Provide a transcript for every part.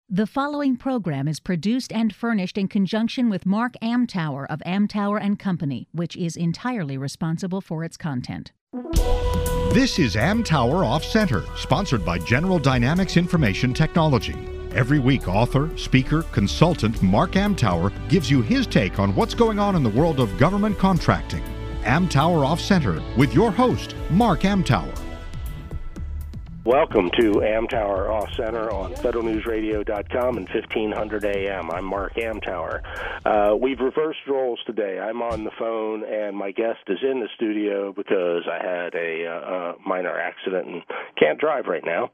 The following program is produced and furnished in conjunction with Mark Amtower of Amtower & Company, which is entirely responsible for its content. This is Amtower Off Center, sponsored by General Dynamics Information Technology. Every week, author, speaker, consultant Mark Amtower gives you his take on what's going on in the world of government contracting. Amtower Off Center with your host, Mark Amtower. Welcome to Amtower Off Center on federalnewsradio.com and 1500 AM. I'm Mark Amtower. We've reversed roles today. I'm on the phone, and my guest is in the studio because I had a minor accident and can't drive right now.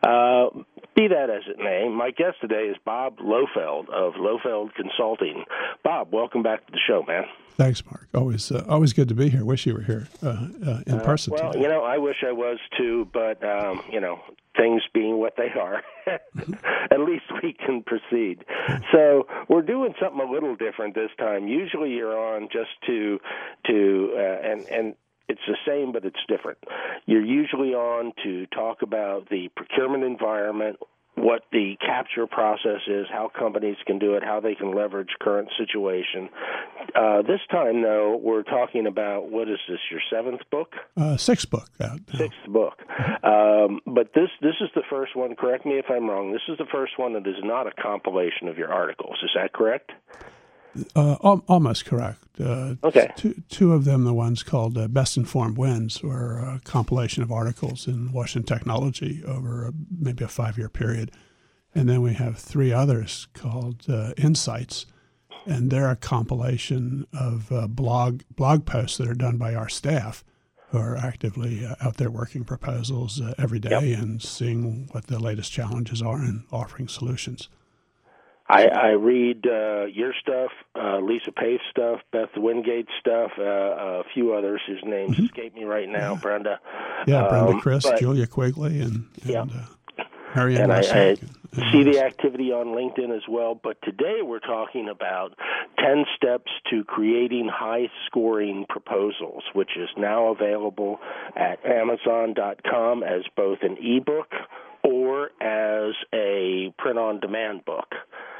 Be that as it may, my guest today is Bob Lofeld of Lofeld Consulting. Bob, welcome back to the show, man. Thanks, Mark. Always good to be here. Wish you were here in person well, today. I wish I was too, but, things being what they are, at least we can proceed. So we're doing something a little different this time. Usually you're on just to and it's the same, but it's different. You're usually on to talk about the procurement environment, what the capture process is, how companies can do it, how they can leverage current situation. This time, though, we're talking about, what is this, your seventh book? Sixth book. Sixth book. But this is the first one, correct me if I'm wrong, this is the first one that is not a compilation of your articles. Is that correct? Almost correct. Okay. Two of them, the ones called Best Informed Wins, were a compilation of articles in Washington Technology over maybe a 5-year period. And then we have three others called Insights, and they're a compilation of blog posts that are done by our staff who are actively out there working proposals every day and seeing what the latest challenges are and offering solutions. I read your stuff, Lisa Pace stuff, Beth Wingate stuff, a few others whose names escape me right now, Brenda. Yeah, Brenda Chris, Julia Quigley, and Marianne. And I see the activity on LinkedIn as well. But today we're talking about 10 steps to creating high-scoring proposals, which is now available at Amazon.com as both an ebook or as a print-on-demand book.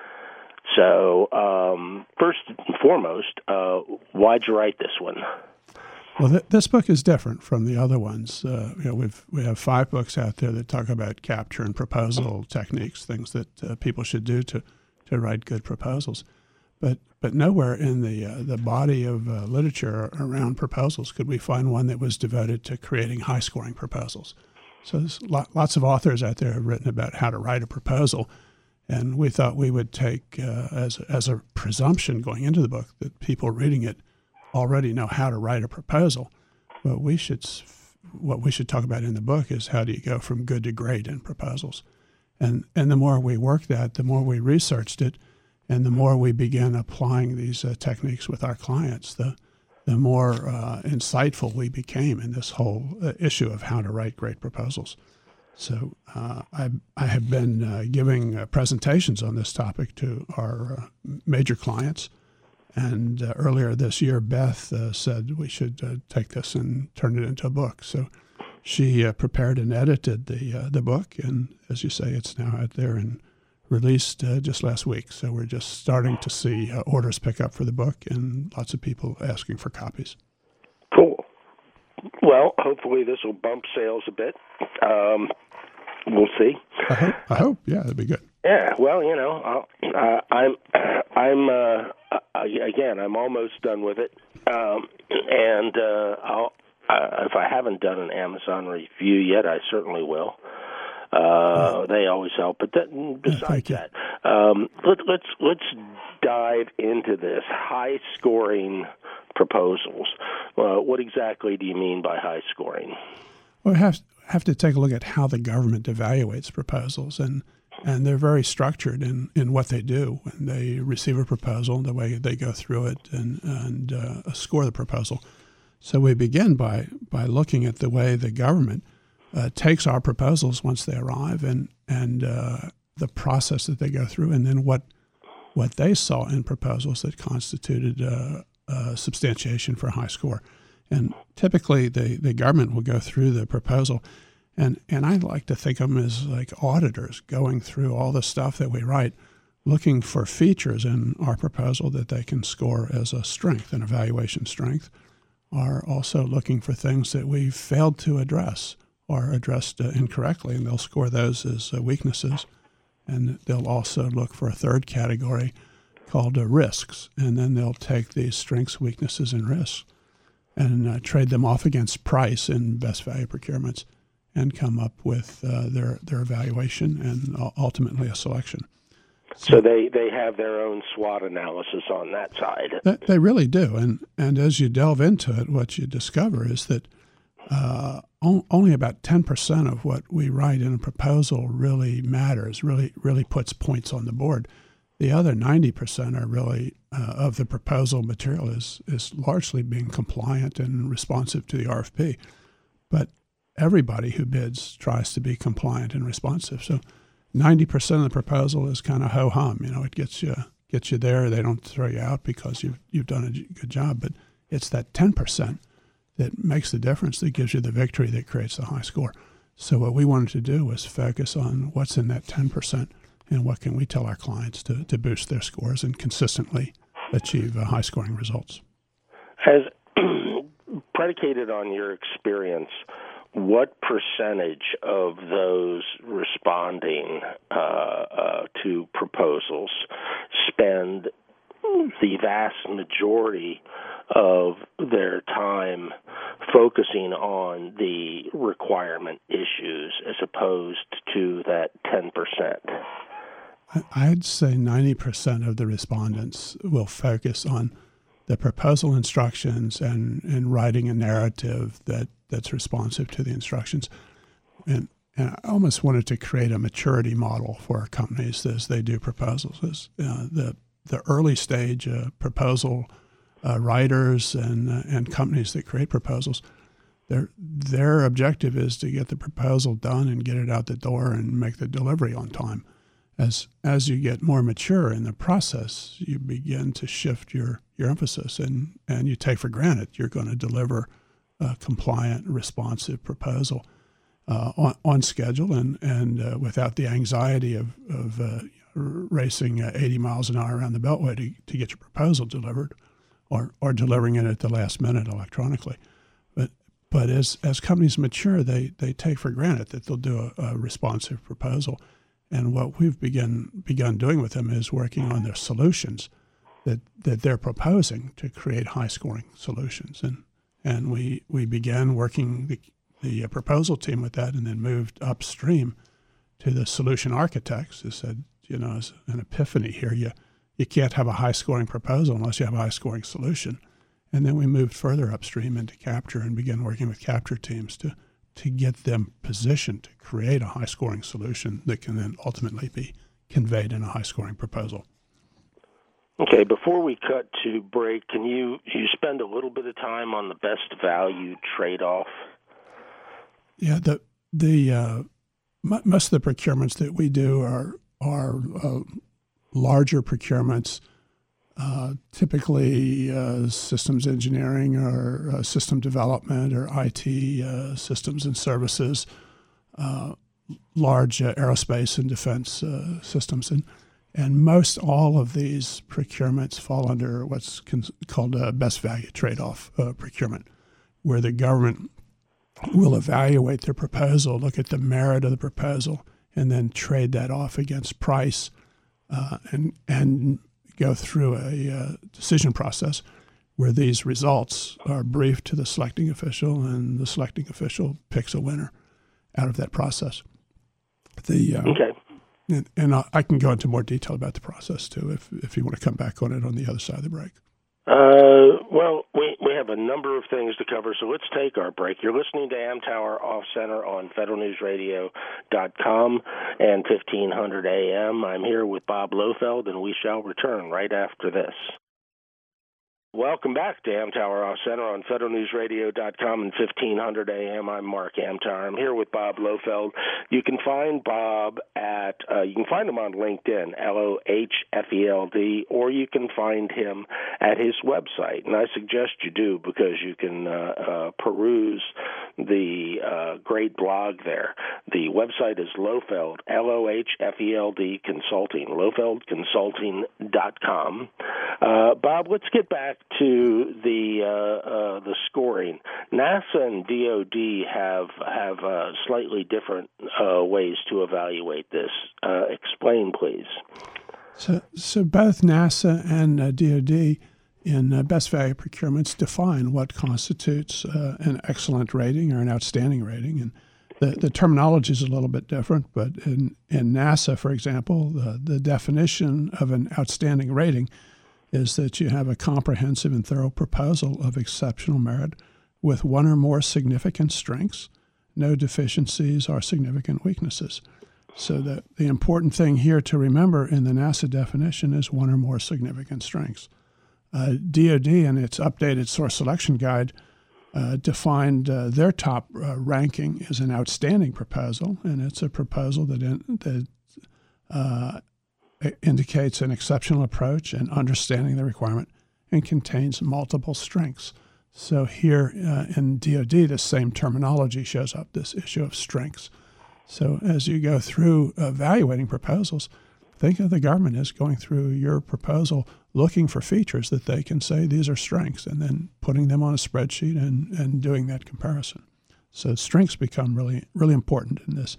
So, first and foremost, why'd you write this one? Well, this book is different from the other ones. We have 5 books out there that talk about capture and proposal techniques, things that people should do to write good proposals. But nowhere in the body of literature around proposals could we find one that was devoted to creating high-scoring proposals. So there's lots of authors out there have written about how to write a proposal. And we thought we would take as a presumption going into the book that people reading it already know how to write a proposal. But what we should talk about in the book is how do you go from good to great in proposals. And the more we worked that, the more we researched it, and the more we began applying these techniques with our clients, the more insightful we became in this whole issue of how to write great proposals. So I have been giving presentations on this topic to our major clients. And earlier this year, Beth said we should take this and turn it into a book. So she prepared and edited the book. And as you say, it's now out there and released just last week. So we're just starting to see orders pick up for the book and lots of people asking for copies. Cool. Well, hopefully this will bump sales a bit. We'll see. I hope. Yeah, that'd be good. Yeah. Well, I'm almost done with it, and if I haven't done an Amazon review yet, I certainly will. They always help. But besides that, let's dive into this high scoring proposals. What exactly do you mean by high scoring? Well, we have to take a look at how the government evaluates proposals, and they're very structured in what they do. When they receive a proposal, the way they go through it and score the proposal. So we begin by looking at the way the government takes our proposals once they arrive and the process that they go through, and then what they saw in proposals that constituted substantiation for a high score. And typically the government will go through the proposal And I like to think of them as like auditors going through all the stuff that we write, looking for features in our proposal that they can score as a strength, an evaluation strength, are also looking for things that we failed to address or addressed incorrectly, and they'll score those as weaknesses. And they'll also look for a third category called risks, and then they'll take these strengths, weaknesses, and risks and trade them off against price in best value procurements and come up with their evaluation and ultimately a selection. So they have their own SWOT analysis on that side. They really do. And as you delve into it, what you discover is that only about 10% of what we write in a proposal really matters, really puts points on the board. The other 90% are really of the proposal material is largely being compliant and responsive to the RFP. But everybody who bids tries to be compliant and responsive. So 90% of the proposal is kind of ho-hum. It gets you there. They don't throw you out because you've done a good job. But it's that 10% that makes the difference, that gives you the victory, that creates the high score. So what we wanted to do was focus on what's in that 10% and what can we tell our clients to boost their scores and consistently achieve high-scoring results. As predicated on your experience, what percentage of those responding to proposals spend the vast majority of their time focusing on the requirement issues as opposed to that 10%? I'd say 90% of the respondents will focus on the proposal instructions and writing a narrative that's responsive to the instructions. And I almost wanted to create a maturity model for our companies as they do proposals. The early stage proposal writers and companies that create proposals, their objective is to get the proposal done and get it out the door and make the delivery on time. As you get more mature in the process, you begin to shift your emphasis and you take for granted you're going to deliver a compliant, responsive proposal on schedule and without the anxiety of racing 80 miles an hour around the Beltway to get your proposal delivered or delivering it at the last minute electronically. But as companies mature, they take for granted that they'll do a responsive proposal. And what we've begun doing with them is working on their solutions that they're proposing to create high-scoring solutions. And we began working the proposal team with that and then moved upstream to the solution architects who said, as an epiphany here, you can't have a high-scoring proposal unless you have a high-scoring solution. And then we moved further upstream into Capture and began working with Capture teams to get them positioned to create a high-scoring solution that can then ultimately be conveyed in a high-scoring proposal. Okay, before we cut to break, can you spend a little bit of time on the best value trade-off? Yeah, most of the procurements that we do are larger procurements, typically systems engineering or system development or IT systems and services, large aerospace and defense systems. And most all of these procurements fall under what's called a best value trade-off procurement, where the government will evaluate their proposal, look at the merit of the proposal, and then trade that off against price and go through a decision process where these results are briefed to the selecting official, and the selecting official picks a winner out of that process. Okay. And I can go into more detail about the process, too, if you want to come back on it on the other side of the break. Well, we have a number of things to cover, so let's take our break. You're listening to Amtower Off Center on federalnewsradio.com and 1500 AM. I'm here with Bob Lofeld, and we shall return right after this. Welcome back to Amtower Off Center on FederalNewsRadio.com and 1500 AM. I'm Mark Amtower. I'm here with Bob Lohfeld. You can find Bob you can find him on LinkedIn, Lohfeld, or you can find him at his website. And I suggest you do, because you can peruse the great blog there. The website is Lohfeld, Lohfeld Consulting, LofeldConsulting.com. Bob, let's get back to the scoring. NASA and DoD have slightly different ways to evaluate this. Explain, please. So both NASA and DoD in best value procurements define what constitutes an excellent rating or an outstanding rating, and the terminology is a little bit different. But in NASA, for example, the definition of an outstanding rating is that you have a comprehensive and thorough proposal of exceptional merit with one or more significant strengths, no deficiencies or significant weaknesses. So the important thing here to remember in the NASA definition is one or more significant strengths. DoD, in its updated source selection guide, defined their top ranking as an outstanding proposal, and it's a proposal that indicates an exceptional approach and understanding the requirement and contains multiple strengths. So here in DoD, the same terminology shows up, this issue of strengths. So as you go through evaluating proposals, think of the government as going through your proposal, looking for features that they can say these are strengths, and then putting them on a spreadsheet and doing that comparison. So strengths become really, really important in this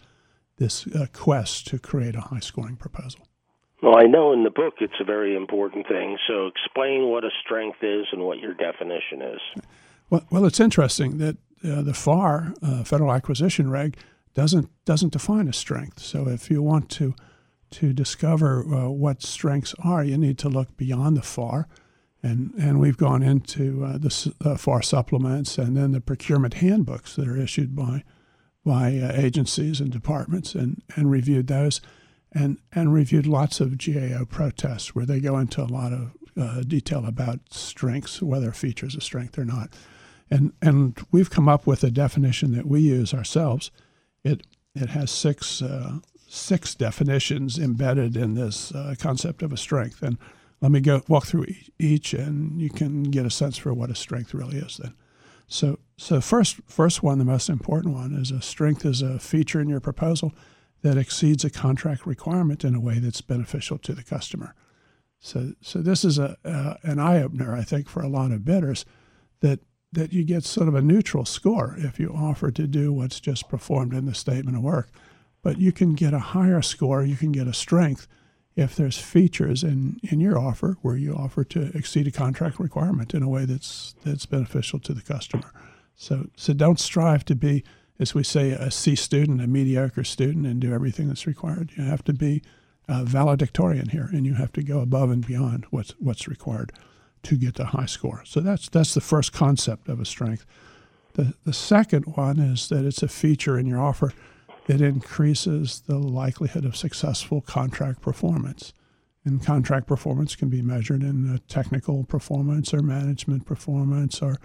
quest to create a high-scoring proposal. Well, I know in the book it's a very important thing. So explain what a strength is and what your definition is. Well, it's interesting that the FAR, Federal Acquisition Reg, doesn't define a strength. So if you want to discover what strengths are, you need to look beyond the FAR. And we've gone into the FAR supplements and then the procurement handbooks that are issued by agencies and departments and reviewed those. And reviewed lots of GAO protests where they go into a lot of detail about strengths, whether a feature is a strength or not. And we've come up with a definition that we use ourselves. It has six definitions embedded in this concept of a strength. And let me walk through each, and you can get a sense for what a strength really is then. So first one, the most important one, is a strength is a feature in your proposal that exceeds a contract requirement in a way that's beneficial to the customer. So this is an eye-opener, I think, for a lot of bidders, that you get sort of a neutral score if you offer to do what's just performed in the statement of work. But you can get a higher score, you can get a strength, if there's features in your offer where you offer to exceed a contract requirement in a way that's beneficial to the customer. So don't strive to be, as we say, a C student, a mediocre student, and do everything that's required. You have to be valedictorian here, and you have to go above and beyond what's required to get the high score. So that's the first concept of a strength. The second one is that it's a feature in your offer that increases the likelihood of successful contract performance. And contract performance can be measured in technical performance or management performance or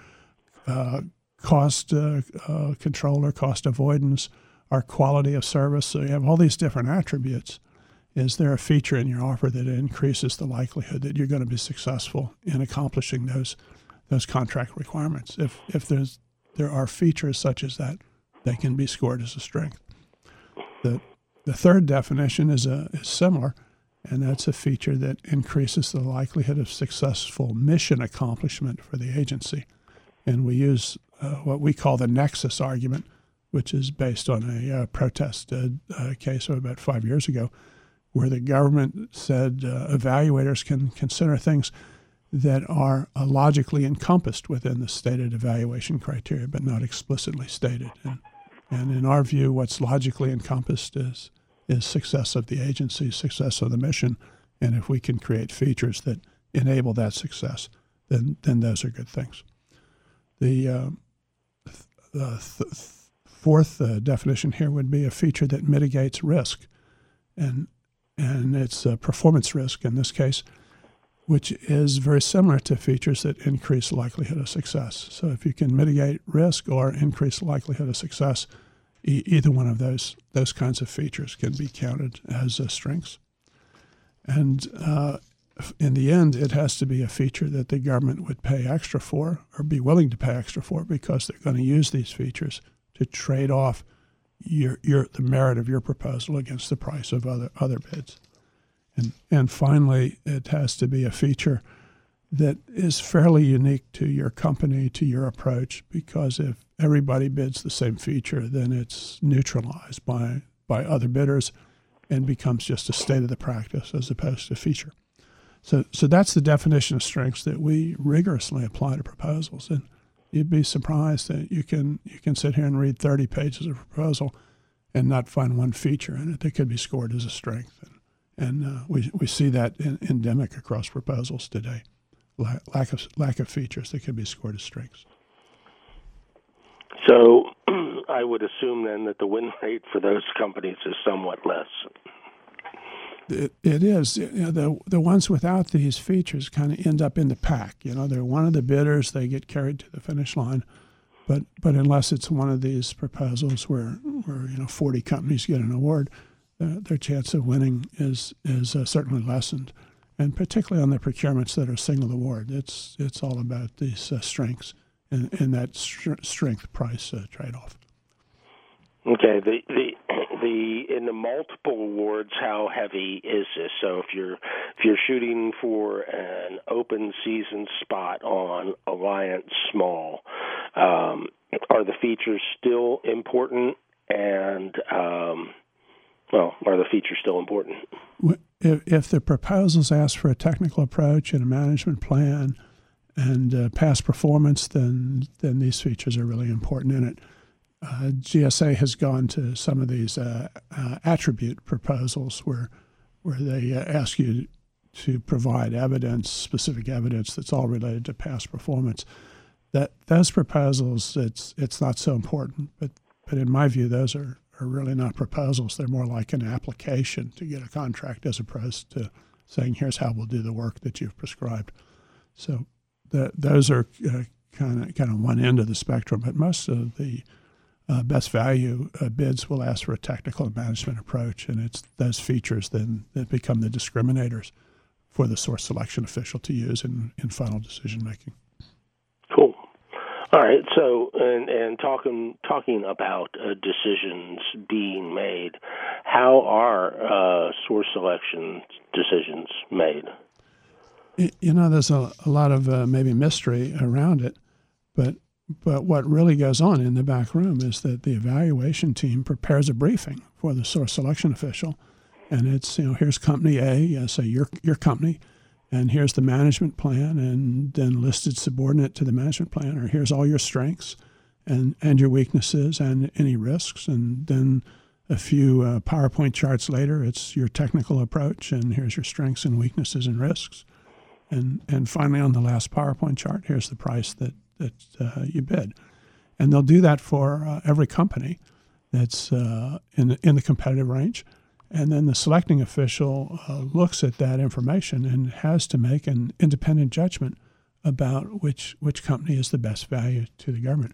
cost control or cost avoidance or quality of service. So you have all these different attributes. Is there a feature in your offer that increases the likelihood that you're going to be successful in accomplishing those contract requirements? If there are features such as that, they can be scored as a strength. The third definition is similar, and that's a feature that increases the likelihood of successful mission accomplishment for the agency. And we use what we call the nexus argument, which is based on a protest case of about 5 years ago, where the government said evaluators can consider things that are logically encompassed within the stated evaluation criteria, but not explicitly stated. And in our view, what's logically encompassed is success of the agency, success of the mission. And if we can create features that enable that success, then those are good things. The fourth definition here would be a feature that mitigates risk. And it's a performance risk in this case. which is very similar to features that increase likelihood of success. So if you can mitigate risk or increase likelihood of success, either one of those kinds of features can be counted as strengths. And in the end, it has to be a feature that the government would pay extra for or be willing to pay extra for, because they're going to use these features to trade off the merit of your proposal against the price of other bids. And finally, it has to be a feature that is fairly unique to your company, to your approach, because if everybody bids the same feature, then it's neutralized by other bidders and becomes just a state of the practice as opposed to a feature. So that's the definition of strengths that we rigorously apply to proposals. And you'd be surprised that you can sit here and read 30 pages of proposal and not find one feature in it that could be scored as a strength. And we see that endemic across proposals today. Lack of features that can be scored as strengths. So I would assume then that the win rate for those companies is somewhat less. It is. The ones without these features kind of end up in the pack. They're one of the bidders. They get carried to the finish line. But unless it's one of these proposals where 40 companies get an award, their chance of winning is certainly lessened. And particularly on the procurements that are single award, it's all about these strengths and that strength price trade-off. Okay, the in the multiple awards, how heavy is this? So if you're shooting for an open season spot on Alliance Small, are the features still important? And are the features still important? If the proposals ask for a technical approach and a management plan and past performance, then these features are really important in it. GSA has gone to some of these attribute proposals where they ask you to provide evidence, specific evidence that's all related to past performance. That those proposals, it's not so important, but in my view, those are really not proposals. They're more like an application to get a contract as opposed to saying, here's how we'll do the work that you've prescribed. So those are kind of one end of the spectrum, but most of the best value bids will ask for a technical and management approach, and it's those features then that become the discriminators for the source selection official to use in final decision making. Cool. All right. So, and talking about decisions being made, how are source selection decisions made? There's a lot of maybe mystery around it, but what really goes on in the back room is that the evaluation team prepares a briefing for the source selection official, and it's here's company A, say your company, and here's the management plan, and then listed subordinate to the management plan, or here's all your strengths and your weaknesses and any risks, and then a few PowerPoint charts later, it's your technical approach, and here's your strengths and weaknesses and risks, and finally on the last PowerPoint chart, here's the price that you bid. And they'll do that for every company that's in the competitive range. And then the selecting official looks at that information and has to make an independent judgment about which company is the best value to the government.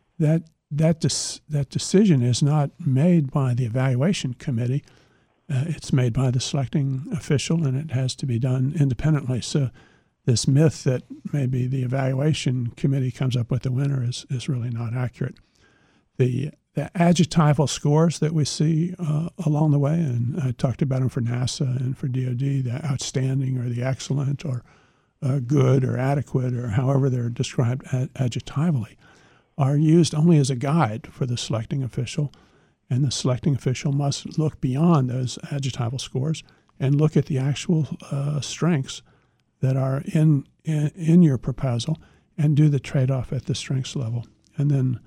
That decision is not made by the evaluation committee. It's made by the selecting official, and it has to be done independently. So this myth that maybe the evaluation committee comes up with the winner is really not accurate. The adjectival scores that we see along the way, and I talked about them for NASA and for DOD, the outstanding or the excellent or good or adequate or however they're described adjectively, are used only as a guide for the selecting official, and the selecting official must look beyond those adjectival scores and look at the actual strengths that are in your proposal and do the trade-off at the strengths level. And then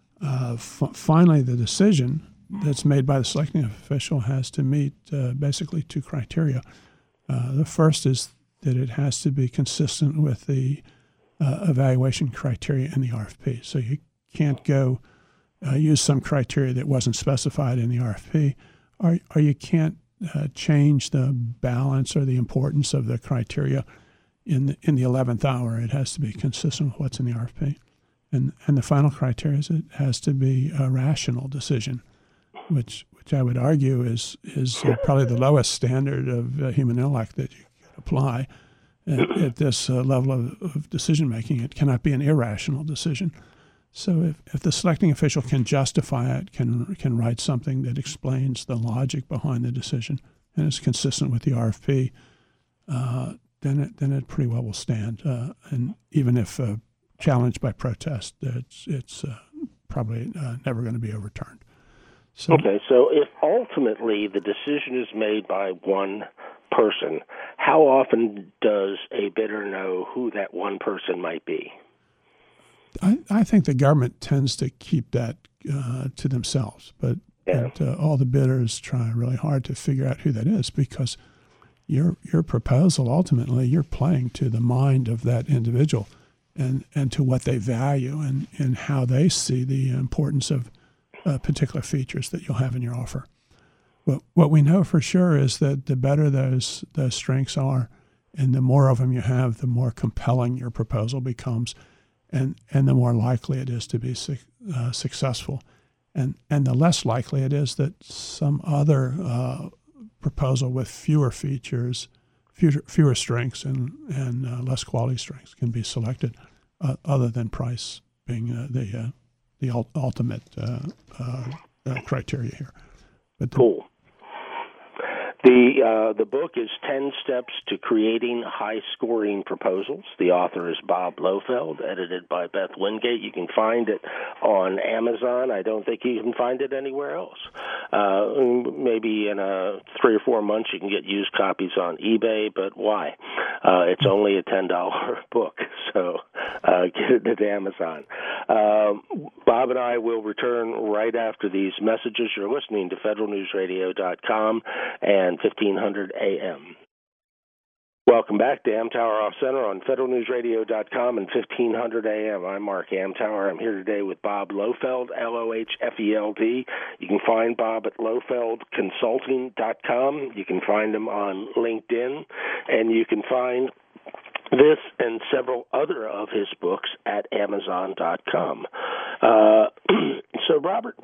finally, the decision that's made by the selecting official has to meet basically two criteria. The first is that it has to be consistent with the evaluation criteria in the RFP. So you can't go use some criteria that wasn't specified in the RFP, or you can't change the balance or the importance of the criteria in the 11th hour, it has to be consistent with what's in the RFP. And the final criteria is it has to be a rational decision, which I would argue is probably the lowest standard of human intellect that you can apply at this level of decision making. It cannot be an irrational decision. So if the selecting official can justify it, can write something that explains the logic behind the decision, and is consistent with the RFP, then it pretty well will stand. And even if challenged by protest, it's probably never going to be overturned. So, okay, so if ultimately the decision is made by one person, how often does a bidder know who that one person might be? I think the government tends to keep that to themselves, but all the bidders try really hard to figure out who that is, because your proposal, ultimately, you're playing to the mind of that individual and to what they value and how they see the importance of particular features that you'll have in your offer. But what we know for sure is that the better those strengths are, and the more of them you have, the more compelling your proposal becomes, and the more likely it is to be successful. And the less likely it is that some other proposal with fewer features, fewer strengths, and less quality strengths can be selected, other than price being the ultimate criteria here. But cool. The book is 10 Steps to Creating High-Scoring Proposals. The author is Bob Lofeld, edited by Beth Wingate. You can find it on Amazon. I don't think you can find it anywhere else. Maybe in 3 or 4 months you can get used copies on eBay, but why? It's only a $10 book, so get it at Amazon. Bob and I will return right after these messages. You're listening to federalnewsradio.com and 1500 AM. Welcome back to Amtower Off Center on federalnewsradio.com and 1500 AM. I'm Mark Amtower. I'm here today with Bob Lofeld, Lohfeld. You can find Bob at LofeldConsulting.com. You can find him on LinkedIn, and you can find this and several other of his books at Amazon.com. So, Robert,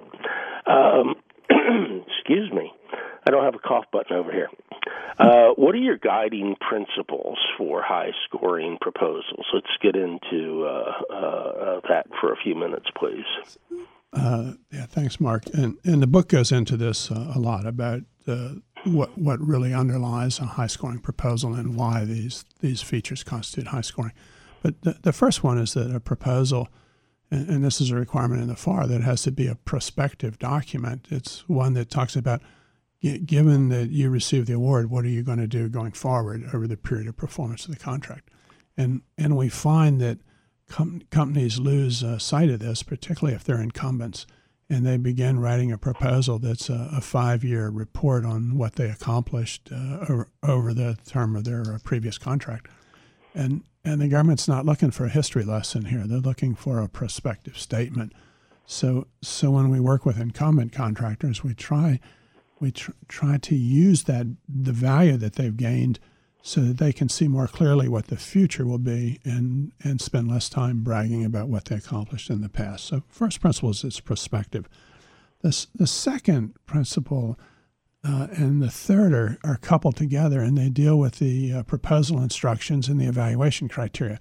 excuse me. I don't have a cough button over here. What are your guiding principles for high-scoring proposals? Let's get into that for a few minutes, please. Thanks, Mark. And the book goes into this a lot about what really underlies a high-scoring proposal and why these features constitute high scoring. But the first one is that a proposal, and this is a requirement in the FAR, that it has to be a prospective document. It's one that talks about, given that you receive the award, what are you going to do going forward over the period of performance of the contract? And we find that companies lose sight of this, particularly if they're incumbents, and they begin writing a proposal that's a 5-year report on what they accomplished over the term of their previous contract. And the government's not looking for a history lesson here. They're looking for a prospective statement. So when we work with incumbent contractors, we try to use the value that they've gained so that they can see more clearly what the future will be and spend less time bragging about what they accomplished in the past. So first principle is it's prospective. The second principle and the third are coupled together, and they deal with the proposal instructions and the evaluation criteria.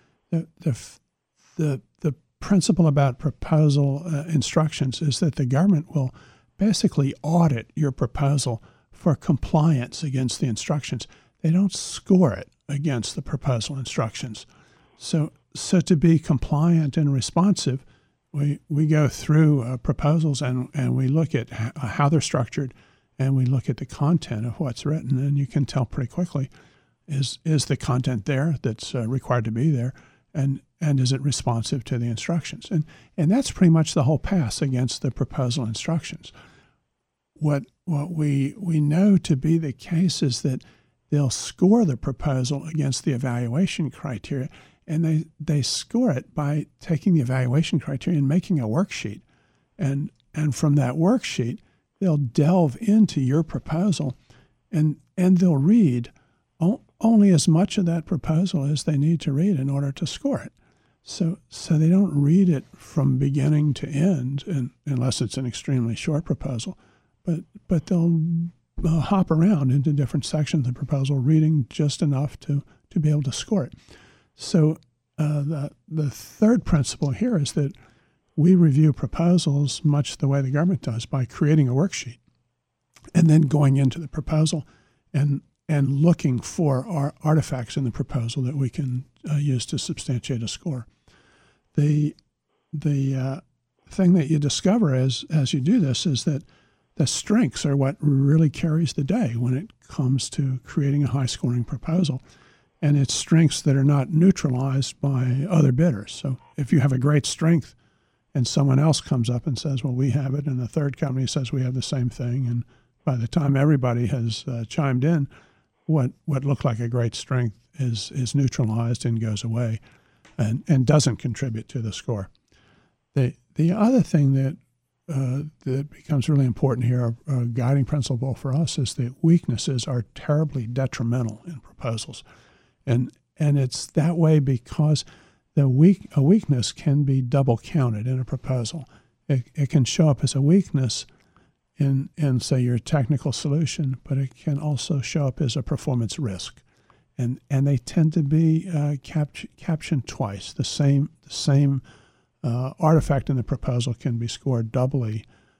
The principle about proposal instructions is that the government will basically audit your proposal for compliance against the instructions. They don't score it against the proposal instructions. So to be compliant and responsive, we go through proposals and we look at how they're structured, and we look at the content of what's written, and you can tell pretty quickly, is the content there that's required to be there, and is it responsive to the instructions? And that's pretty much the whole pass against the proposal instructions. What we know to be the case is that they'll score the proposal against the evaluation criteria, and they score it by taking the evaluation criteria and making a worksheet. And from that worksheet, they'll delve into your proposal, and they'll read only as much of that proposal as they need to read in order to score it. So they don't read it from beginning to end, unless it's an extremely short proposal. But they'll hop around into different sections of the proposal, reading just enough to be able to score it. So the third principle here is that we review proposals much the way the government does, by creating a worksheet and then going into the proposal and looking for our artifacts in the proposal that we can use to substantiate a score. The thing that you discover as you do this is that the strengths are what really carries the day when it comes to creating a high-scoring proposal, and it's strengths that are not neutralized by other bidders. So if you have a great strength and someone else comes up and says, well, we have it, and the third company says we have the same thing, and by the time everybody has chimed in, what looked like a great strength is neutralized and goes away and doesn't contribute to the score. The other thing that becomes really important here, a guiding principle for us, is that weaknesses are terribly detrimental in proposals. And it's that way because a weakness can be double counted in a proposal. It can show up as a weakness in say, your technical solution, but it can also show up as a performance risk. And they tend to be captioned twice. The same artifact in the proposal can be scored doubly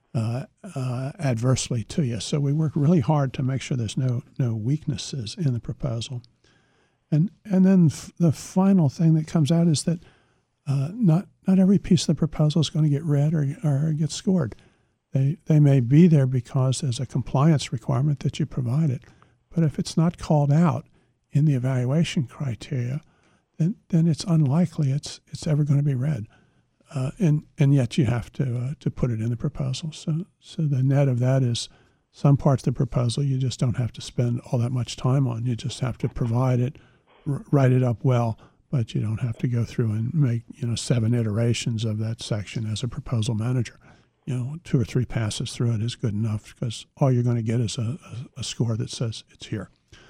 adversely to you. So we work really hard to make sure there's no weaknesses in the proposal. And then the final thing that comes out is that not every piece of the proposal is going to get read or get scored. They may be there because there's a compliance requirement that you provide it, but if it's not called out in the evaluation criteria, then it's unlikely it's ever going to be read. And yet you have to put it in the proposal. So the net of that is some parts of the proposal you just don't have to spend all that much time on. You just have to provide it, write it up well, but you don't have to go through and make 7 iterations of that section as a proposal manager. 2 or 3 passes through it is good enough, because all you're going to get is a score that says it's here.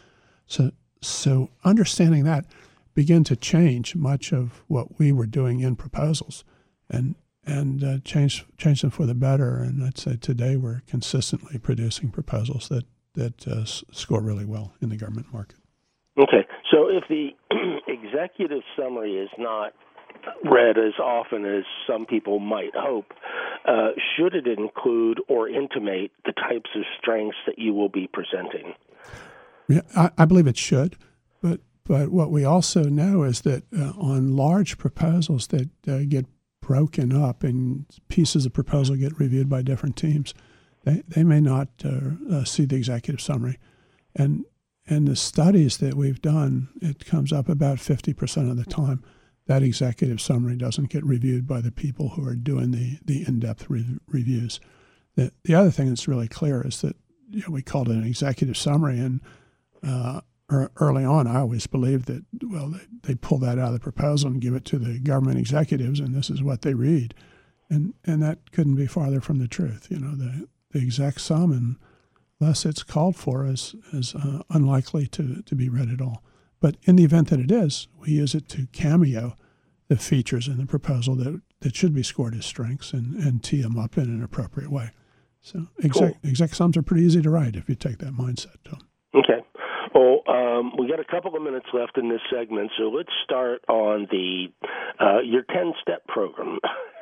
So understanding that began to change much of what we were doing in proposals, and change them for the better. And I'd say today we're consistently producing proposals that score really well in the government market. Okay, so if the executive summary is not read as often as some people might hope, should it include or intimate the types of strengths that you will be presenting? Yeah, I believe it should, but what we also know is that on large proposals that get broken up and pieces of proposal get reviewed by different teams, they may not see the executive summary. And the studies that we've done, it comes up about 50% of the time that executive summary doesn't get reviewed by the people who are doing the in-depth reviews. The other thing that's really clear is that we called it an executive summary, and early on I always believed that, well, they pull that out of the proposal and give it to the government executives, and this is what they read. And that couldn't be farther from the truth. The exec sum, unless it's called for, is unlikely to be read at all. But in the event that it is, we use it to cameo the features in the proposal that should be scored as strengths and tee them up in an appropriate way. So exec sums are pretty easy to write if you take that mindset to them. Okay. Well, we got a couple of minutes left in this segment, so let's start on your 10-step program.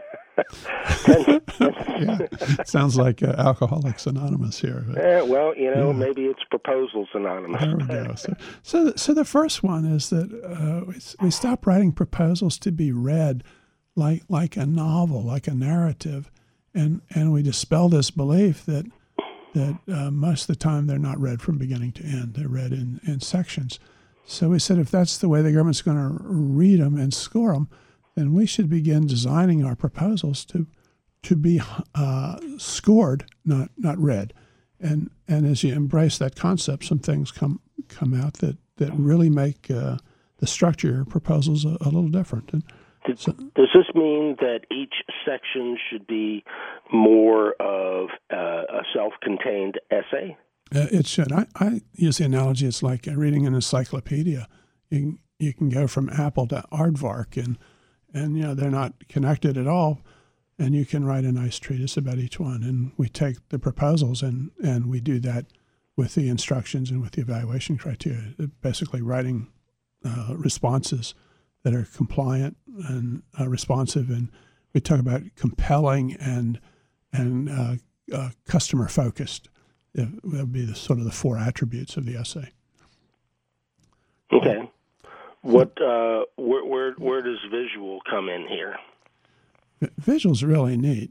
Yeah, sounds like Alcoholics Anonymous here. Well, maybe it's Proposals Anonymous. There we go. So the first one is that we stop writing proposals to be read like a novel, like a narrative, and we dispel this belief that most of the time they're not read from beginning to end. They're read in sections. So we said if that's the way the government's going to read them and score them, then we should begin designing our proposals to be scored, not read. And as you embrace that concept, some things come out that really make the structure of your proposals a little different. Does this mean that each section should be more of a self-contained essay? It should. I use the analogy, it's like reading an encyclopedia. You can go from Apple to Aardvark, and they're not connected at all, and you can write a nice treatise about each one. And we take the proposals and we do that with the instructions and with the evaluation criteria, basically writing responses that are compliant and responsive. And we talk about compelling and customer focused. That would be sort of the 4 attributes of the essay. Okay. What? Where does visual come in here? Visual's really neat.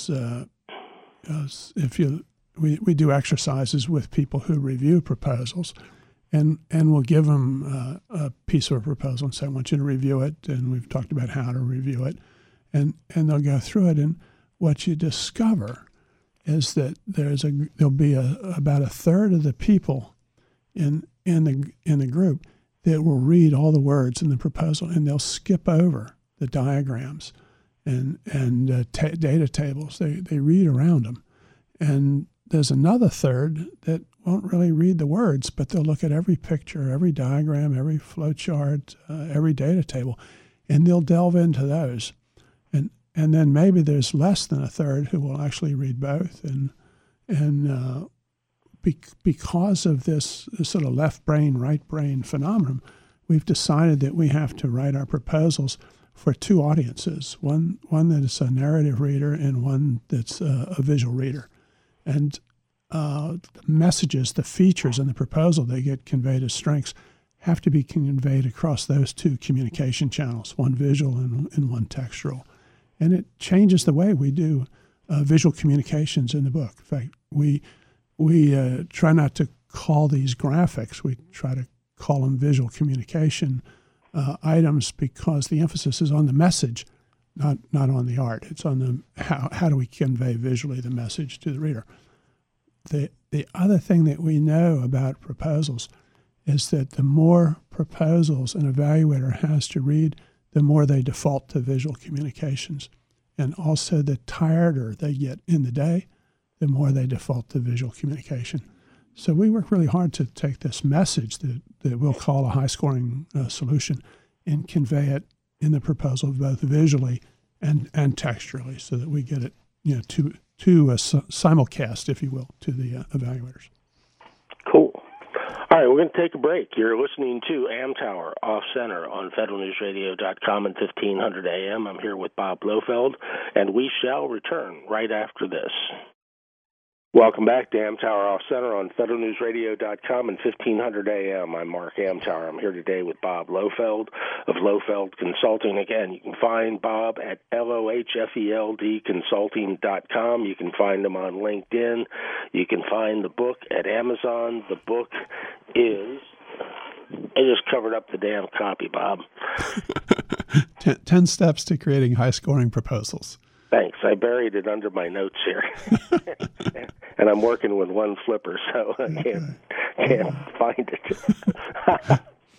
We do exercises with people who review proposals, and we'll give them a piece of a proposal and say, I want you to review it, and we've talked about how to review it, and they'll go through it, and what you discover is that there'll be about a third of the people in the group that will read all the words in the proposal, and they'll skip over the diagrams and data tables. They read around them. And there's another third that won't really read the words, but they'll look at every picture, every diagram, every flow chart, every data table, and they'll delve into those. And then maybe there's less than a third who will actually read both. And because of this sort of left brain, right brain phenomenon, we've decided that we have to write our proposals for 2 audiences, one that is a narrative reader and one that's a visual reader. And the messages, the features in the proposal they get conveyed as strengths have to be conveyed across those 2 communication channels, one visual and one textual. And it changes the way we do visual communications in the book. In fact, we try not to call these graphics. We try to call them visual communication items, because the emphasis is on the message, not on the art. It's on the how do we convey visually the message to the reader. The other thing that we know about proposals is that the more proposals an evaluator has to read, the more they default to visual communications. And also, the tireder they get in the day, the more they default to visual communication. So we work really hard to take this message that we'll call a high-scoring solution and convey it in the proposal both visually and textually, so that we get it to simulcast, if you will, to the evaluators. Cool. All right, we're going to take a break. You're listening to Amtower Off Center on federalnewsradio.com and 1500 AM. I'm here with Bob Blofeld, and we shall return right after this. Welcome back to Amtower Off Center on federalnewsradio.com and 1500 AM. I'm Mark Amtower. I'm here today with Bob Blofeld of Blofeld Consulting. Again, you can find Bob at LOHFELDconsulting.com. You can find him on LinkedIn. You can find the book at Amazon. The book is... I just covered up the damn copy, Bob. 10 steps to creating high-scoring proposals. Thanks. I buried it under my notes here. And I'm working with one flipper, so I can't find it.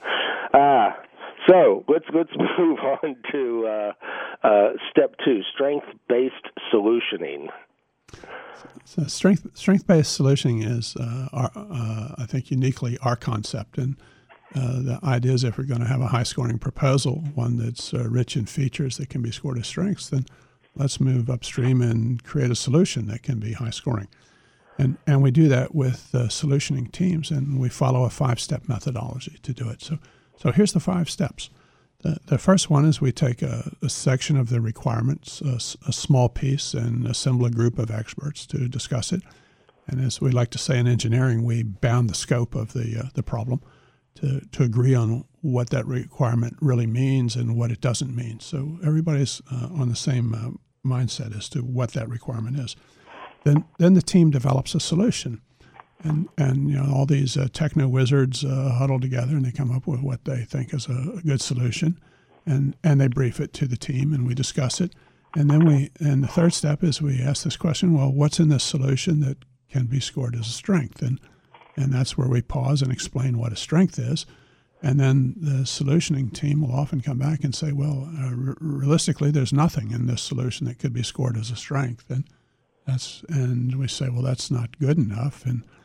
So let's move on to step 2, strength-based solutioning. So strength-based solutioning is, I think, uniquely our concept. And the idea is if we're going to have a high-scoring proposal, one that's rich in features that can be scored as strengths, then let's move upstream and create a solution that can be high-scoring. And we do that with solutioning teams, and we follow a 5-step methodology to do it. So here's the 5 steps. The first one is we take a section of the requirements, a small piece, and assemble a group of experts to discuss it. And as we like to say in engineering, we bound the scope of the problem to agree on what that requirement really means and what it doesn't mean. So everybody's on the same mindset as to what that requirement is. Then the team develops a solution. And all these techno wizards huddle together and they come up with what they think is a good solution, and they brief it to the team and we discuss it. And then the third step is we ask this question: well, what's in this solution that can be scored as a strength? And that's where we pause and explain what a strength is. And then the solutioning team will often come back and say, well, realistically, there's nothing in this solution that could be scored as a strength. And we say, well, that's not good enough. And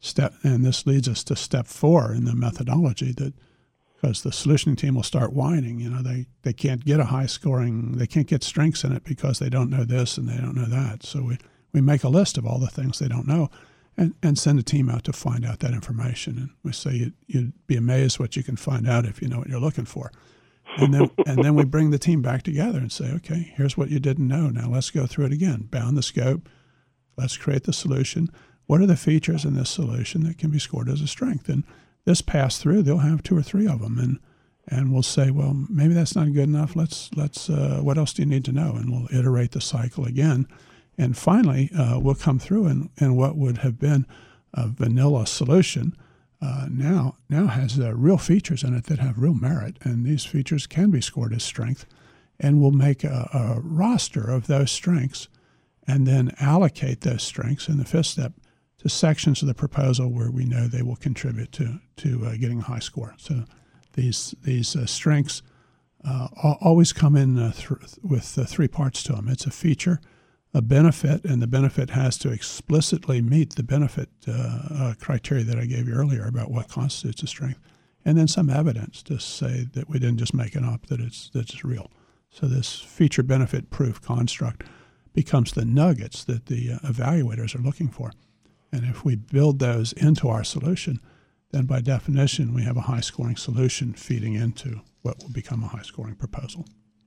and this leads us to step 4 in the methodology, that because the solutioning team will start whining, they can't get a high scoring, they can't get strengths in it because they don't know this and they don't know that. So we make a list of all the things they don't know and send a team out to find out that information. And we say you'd be amazed what you can find out if you know what you're looking for. And then we bring the team back together and say, okay, here's what you didn't know. Now let's go through it again. Bound the scope. Let's create the solution. What are the features in this solution that can be scored as a strength? And this pass through, they'll have 2 or 3 of them. And we'll say, well, maybe that's not good enough. Let's what else do you need to know? And we'll iterate the cycle again. And finally, we'll come through and what would have been a vanilla solution now has real features in it that have real merit, and these features can be scored as strength. And we'll make a roster of those strengths and then allocate those strengths in the 5th step to sections of the proposal where we know they will contribute to getting a high score. So these strengths always come in with 3 parts to them. It's a feature, a benefit, and the benefit has to explicitly meet the benefit criteria that I gave you earlier about what constitutes a strength, and then some evidence to say that we didn't just make it up, that it's real. So this feature benefit proof construct becomes the nuggets that the evaluators are looking for. And if we build those into our solution, then by definition we have a high-scoring solution feeding into what will become a high-scoring proposal.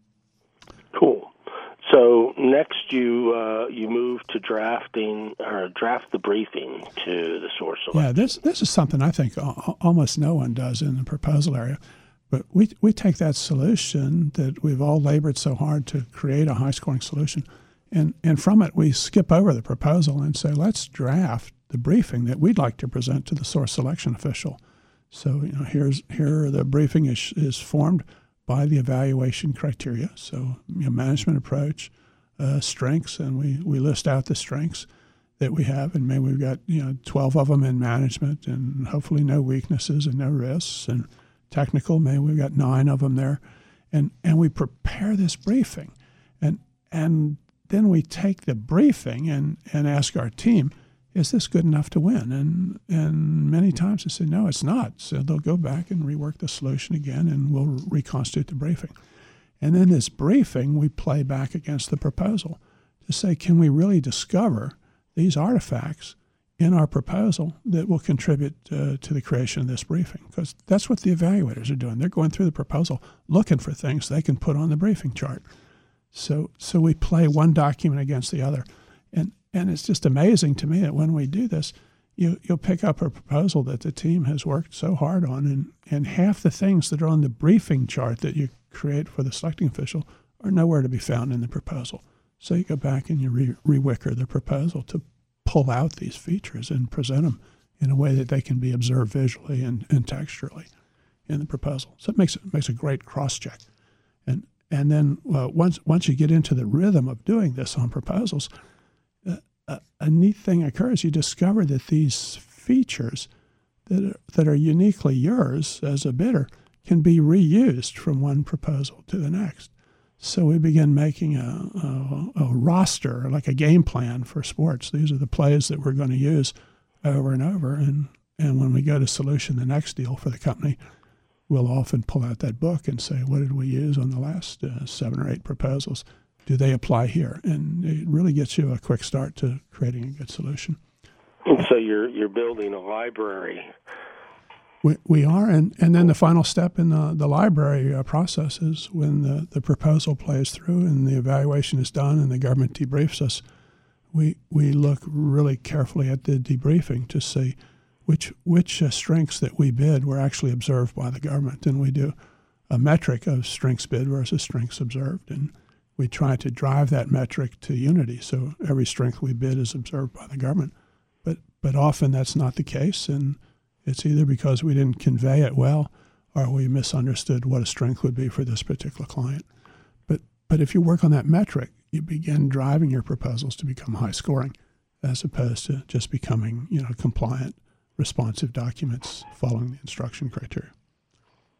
Cool. So next you move to draft the briefing to the source selection. Yeah, this is something I think almost no one does in the proposal area. But we take that solution that we've all labored so hard to create a high-scoring solution, and from it we skip over the proposal and say, let's draft the briefing that we'd like to present to the source selection official. So here the briefing is formed by the evaluation criteria. So management approach, strengths, and we list out the strengths that we have, and maybe we've got 12 of them in management, and hopefully no weaknesses and no risks. And technical, maybe we've got 9 of them there, and we prepare this briefing, and then we take the briefing and ask our team, is this good enough to win? And many times they say, no, it's not. So they'll go back and rework the solution again, and we'll reconstitute the briefing. And then this briefing we play back against the proposal to say, can we really discover these artifacts in our proposal that will contribute to the creation of this briefing? Because that's what the evaluators are doing. They're going through the proposal looking for things they can put on the briefing chart. So we play one document against the other. And it's just amazing to me that when we do this, you'll pick up a proposal that the team has worked so hard on, and half the things that are on the briefing chart that you create for the selecting official are nowhere to be found in the proposal. So you go back and you rewicker the proposal to pull out these features and present them in a way that they can be observed visually and texturally in the proposal. So it makes a great cross-check. And then once you get into the rhythm of doing this on proposals, a neat thing occurs. You discover that these features that are uniquely yours as a bidder can be reused from one proposal to the next. So we begin making a roster, like a game plan for sports. These are the plays that we're going to use over and over. And when we go to solution the next deal for the company, we'll often pull out that book and say, what did we use on the last 7 or 8 proposals? Do they apply here? And it really gets you a quick start to creating a good solution. And so you're building a library. We are, and then the final step in the library process is when the proposal plays through and the evaluation is done and the government debriefs us, we look really carefully at the debriefing to see which strengths that we bid were actually observed by the government. And we do a metric of strengths bid versus strengths observed, and we try to drive that metric to unity. So every strength we bid is observed by the government. But often that's not the case, and it's either because we didn't convey it well or we misunderstood what a strength would be for this particular client. But if you work on that metric, you begin driving your proposals to become high scoring as opposed to just becoming compliant, responsive documents following the instruction criteria.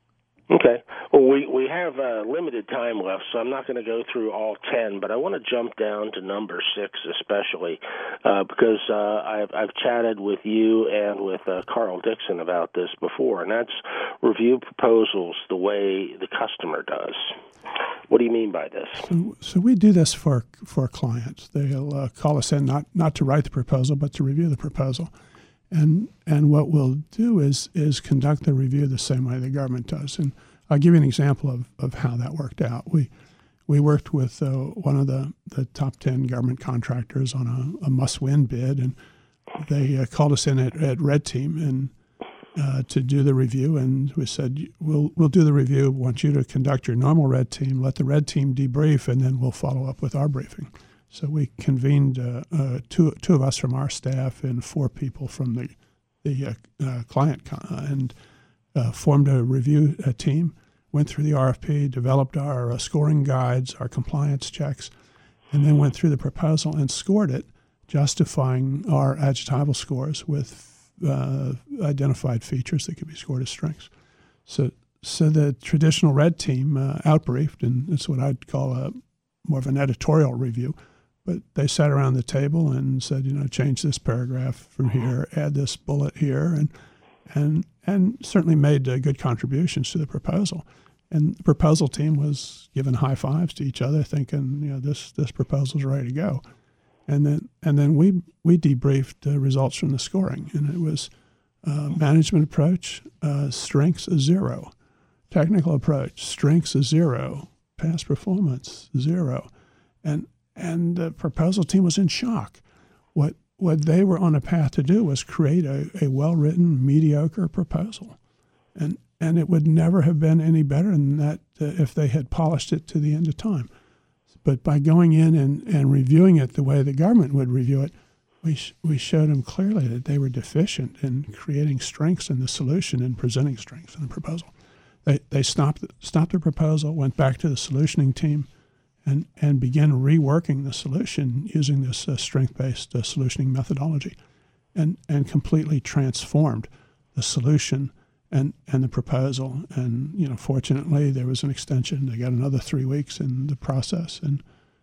Okay. Well, we have limited time left, so I'm not going to go through all 10, but I want to jump down to number 6 especially because I've chatted with you and with Carl Dixon about this before, and that's review proposals the way the customer does. What do you mean by this? So we do this for clients. They'll call us in not to write the proposal, but to review the proposal. And what we'll do is conduct the review the same way the government does. And I'll give you an example of how that worked out. We worked with one of the top 10 government contractors on a must-win bid, and they called us in at Red Team and to do the review. And we said, we'll do the review. We want you to conduct your normal Red Team, let the Red Team debrief, and then we'll follow up with our briefing. So we convened two of us from our staff and 4 people from the client and formed a review team, went through the RFP, developed our scoring guides, our compliance checks, and then went through the proposal and scored it, justifying our adjectival scores with identified features that could be scored as strengths. So the traditional Red Team outbriefed, and it's what I'd call more of an editorial review. But they sat around the table and said, change this paragraph from here, add this bullet here, and certainly made good contributions to the proposal. And the proposal team was giving high fives to each other, thinking, this proposal's ready to go. And then we debriefed the results from the scoring, and it was management approach, strengths 0, technical approach, strengths 0, past performance 0, and the proposal team was in shock. What they were on a path to do was create a well-written, mediocre proposal. And it would never have been any better than that if they had polished it to the end of time. But by going in and reviewing it the way the government would review it, we showed them clearly that they were deficient in creating strengths in the solution and presenting strengths in the proposal. They stopped the proposal, went back to the solutioning team, and began reworking the solution using this strength-based solutioning methodology, and completely transformed the solution and the proposal. And fortunately, there was an extension. They got another 3 weeks in the process, and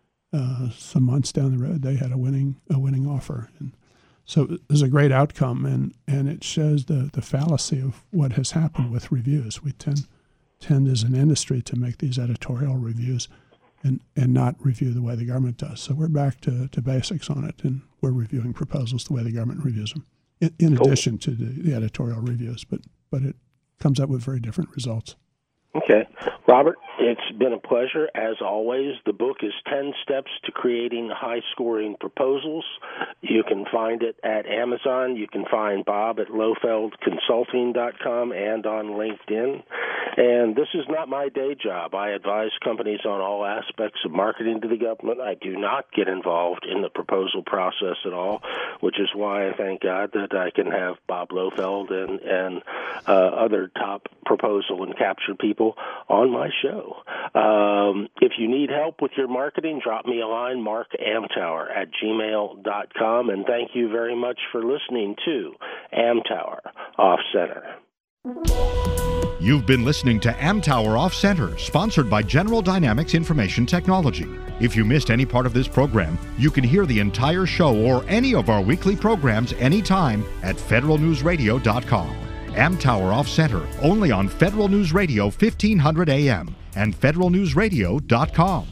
some months down the road, they had a winning offer. And so it was a great outcome, and it shows the fallacy of what has happened with reviews. We tend as an industry to make these editorial reviews and not review the way the government does. So we're back to basics on it, and we're reviewing proposals the way the government reviews them, in addition to the editorial reviews. But it comes up with very different results. Okay. Robert, it's been a pleasure, as always. The book is 10 Steps to Creating High-Scoring Proposals. You can find it at Amazon. You can find Bob at LoFeldConsulting.com and on LinkedIn. And this is not my day job. I advise companies on all aspects of marketing to the government. I do not get involved in the proposal process at all, which is why I thank God that I can have Bob Lofeld and other top proposal and capture people on my show. If you need help with your marketing, drop me a line, markamtower@gmail.com. And thank you very much for listening to Amtower Off Center. You've been listening to Amtower Off Center, sponsored by General Dynamics Information Technology. If you missed any part of this program, you can hear the entire show or any of our weekly programs anytime at federalnewsradio.com. Amtower Off Center, only on Federal News Radio 1500 AM and federalnewsradio.com.